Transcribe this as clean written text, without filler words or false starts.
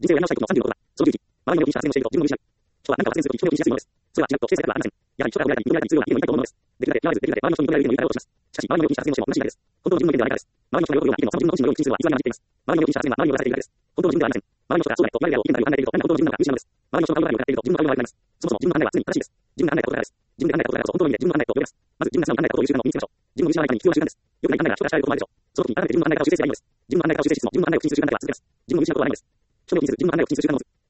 人生をやり直したいことの30のことだ。その11、周りの目を気にし発言をしていると自分を見失う。人は何かを発言するとき、人目を気にしやすいものです。それは違うと否定されたらありません。やはり人から親に認められたりするような家のいたいと思うのです。できるだけ、やらず、できるだけ、周りの人に認められる意見を言い換えようとします。しかし、周りの目を気にし発言をしても虚しいだけです。本当の自分の意見ではないからです。周りの人が喜ぶような意見もその自分の本心のように口にするのは偽りが混じっています。周りの目を気にし発言は周りに言わされているだけです。本当の自分ではありません。周りの人がそうだと言われるやろう、意見だと考えていると、何が本当の自分なのか見失うのです。周りの人が言うがよくなっていると、自分の考えが悪くなります。そもそも自分の考えは常に正しいです。自分が考えたことだからです。自分で考えたことだからこそ本当の意味で自分の考えと呼びます。まず自分が素直に考えたことを言う習慣を身につけましょう。自分を見失わないために必要な習慣です。良くない考えが人から知られることもあるでしょう。その時に改めて自分の考え方を修正すればいいのです。自分の考え方を修正しつつも自分の考えを口にする習慣では続けます。自分を見失うことはないのです。人目を気にする自分の考えを口にする習慣の